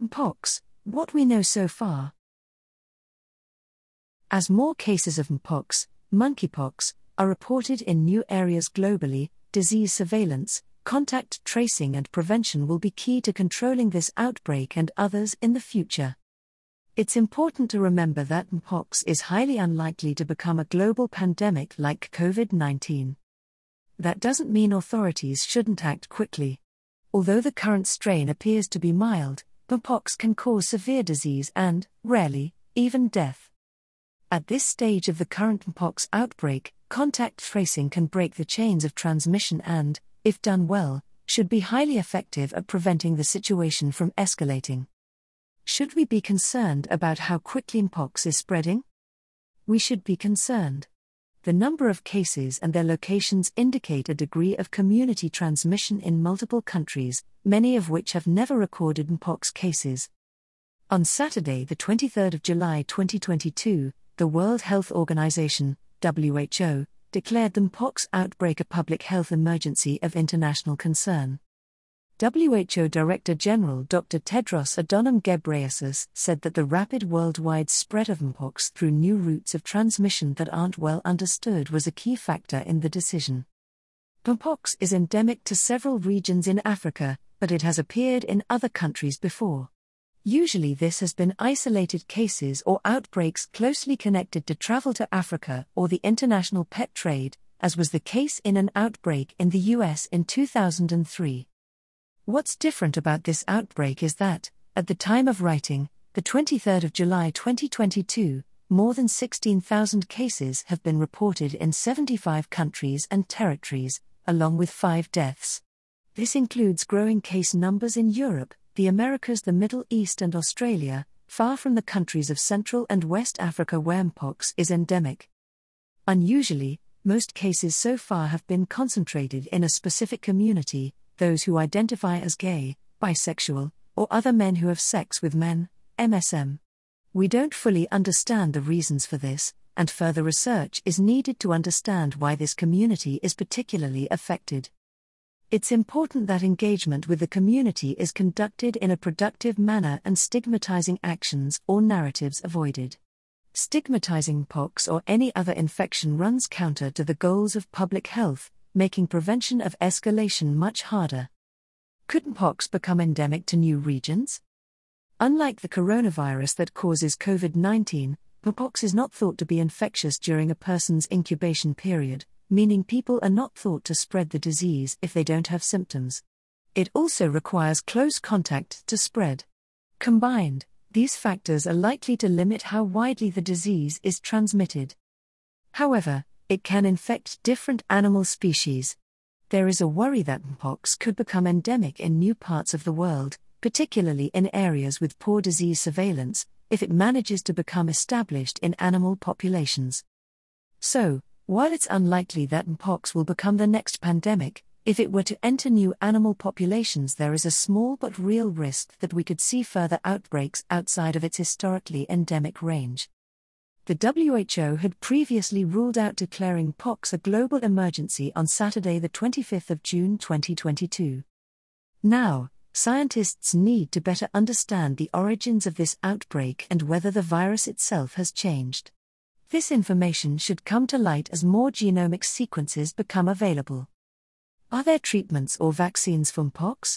Mpox, what we know so far. As more cases of Mpox, monkeypox, are reported in new areas globally, disease surveillance, contact tracing and prevention will be key to controlling this outbreak and others in the future. It's important to remember that Mpox is highly unlikely to become a global pandemic like COVID-19. That doesn't mean authorities shouldn't act quickly. Although the current strain appears to be mild, Mpox can cause severe disease and, rarely, even death. At this stage of the current Mpox outbreak, contact tracing can break the chains of transmission and, if done well, should be highly effective at preventing the situation from escalating. Should we be concerned about how quickly Mpox is spreading? We should be concerned. The number of cases and their locations indicate a degree of community transmission in multiple countries, many of which have never recorded Mpox cases. On Saturday, the 23rd of July 2022, the World Health Organization, WHO, declared the Mpox outbreak a public health emergency of international concern. WHO Director General Dr. Tedros Adhanom Ghebreyesus said that the rapid worldwide spread of Mpox through new routes of transmission that aren't well understood was a key factor in the decision. Mpox is endemic to several regions in Africa, but it has appeared in other countries before. Usually this has been isolated cases or outbreaks closely connected to travel to Africa or the international pet trade, as was the case in an outbreak in the US in 2003. What's different about this outbreak is that, at the time of writing, the 23rd of July 2022, more than 16,000 cases have been reported in 75 countries and territories, along with 5 deaths. This includes growing case numbers in Europe, the Americas, the Middle East and Australia, far from the countries of Central and West Africa where Mpox is endemic. Unusually, most cases so far have been concentrated in a specific community, those who identify as gay, bisexual, or other men who have sex with men, MSM. We don't fully understand the reasons for this, and further research is needed to understand why this community is particularly affected. It's important that engagement with the community is conducted in a productive manner and stigmatizing actions or narratives avoided. Stigmatizing Mpox or any other infection runs counter to the goals of public health, making prevention of escalation much harder. Could Mpox become endemic to new regions? Unlike the coronavirus that causes COVID-19, Mpox is not thought to be infectious during a person's incubation period, meaning people are not thought to spread the disease if they don't have symptoms. It also requires close contact to spread. Combined, these factors are likely to limit how widely the disease is transmitted. However, it can infect different animal species. There is a worry that Mpox could become endemic in new parts of the world, particularly in areas with poor disease surveillance, if it manages to become established in animal populations. So, while it's unlikely that Mpox will become the next pandemic, if it were to enter new animal populations, there is a small but real risk that we could see further outbreaks outside of its historically endemic range. The WHO had previously ruled out declaring Mpox a global emergency on Saturday, the 25th of June 2022. Now, scientists need to better understand the origins of this outbreak and whether the virus itself has changed. This information should come to light as more genomic sequences become available. Are there treatments or vaccines for Mpox?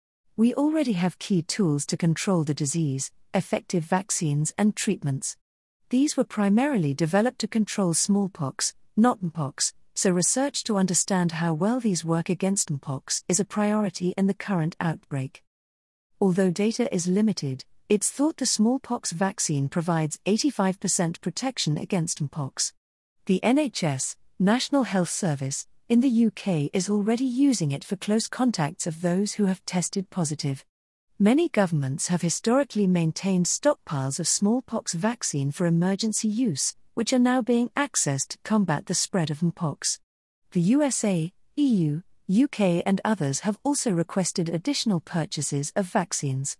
We already have key tools to control the disease, effective vaccines and treatments. These were primarily developed to control smallpox, not Mpox, so research to understand how well these work against Mpox is a priority in the current outbreak. Although data is limited, it's thought the smallpox vaccine provides 85% protection against Mpox. The NHS, National Health Service, in the UK is already using it for close contacts of those who have tested positive. Many governments have historically maintained stockpiles of smallpox vaccine for emergency use, which are now being accessed to combat the spread of Mpox. The USA, EU, UK and others have also requested additional purchases of vaccines.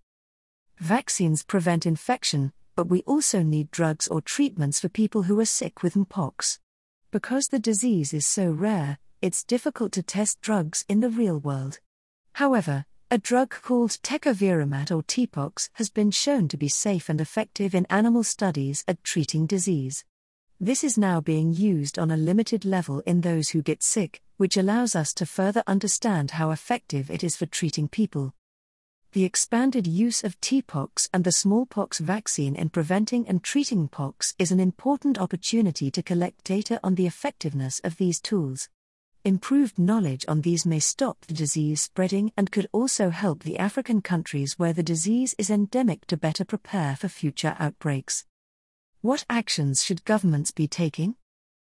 Vaccines prevent infection, but we also need drugs or treatments for people who are sick with Mpox. Because the disease is so rare, it's difficult to test drugs in the real world. However, A drug called tecovirimat or TPOXX has been shown to be safe and effective in animal studies at treating disease. This is now being used on a limited level in those who get sick, which allows us to further understand how effective it is for treating people. The expanded use of TPOXX and the smallpox vaccine in preventing and treating pox is an important opportunity to collect data on the effectiveness of these tools. Improved knowledge on these may stop the disease spreading and could also help the African countries where the disease is endemic to better prepare for future outbreaks. What actions should governments be taking?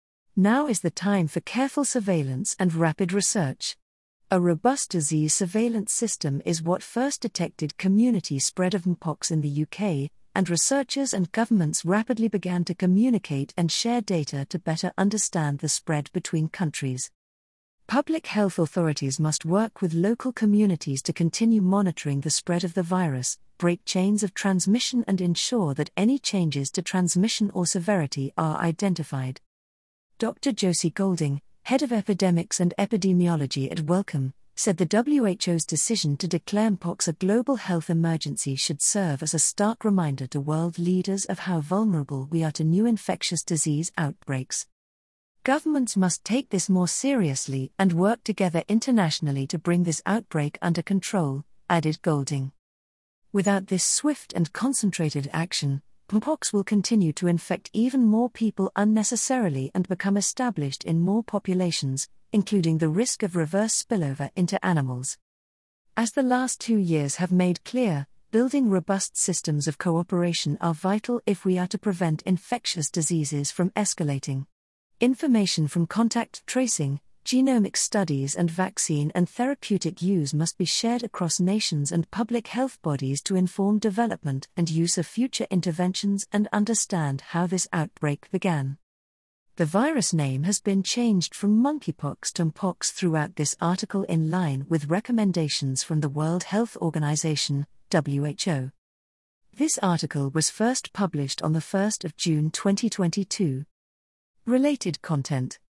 Now is the time for careful surveillance and rapid research. A robust disease surveillance system is what first detected community spread of mpox in the UK, and researchers and governments rapidly began to communicate and share data to better understand the spread between countries. Public health authorities must work with local communities to continue monitoring the spread of the virus, break chains of transmission and ensure that any changes to transmission or severity are identified. Dr. Josie Golding, Head of Epidemics and Epidemiology at Wellcome, said the WHO's decision to declare mpox a global health emergency should serve as a stark reminder to world leaders of how vulnerable we are to new infectious disease outbreaks. Governments must take this more seriously and work together internationally to bring this outbreak under control, added Golding. Without this swift and concentrated action, mpox will continue to infect even more people unnecessarily and become established in more populations, including the risk of reverse spillover into animals. As the last 2 years have made clear, building robust systems of cooperation are vital if we are to prevent infectious diseases from escalating. Information from contact tracing, genomic studies and vaccine and therapeutic use must be shared across nations and public health bodies to inform development and use of future interventions and understand how this outbreak began. The virus name has been changed from monkeypox to mpox throughout this article in line with recommendations from the World Health Organization, WHO. This article was first published on the 1st of June 2022. Related content.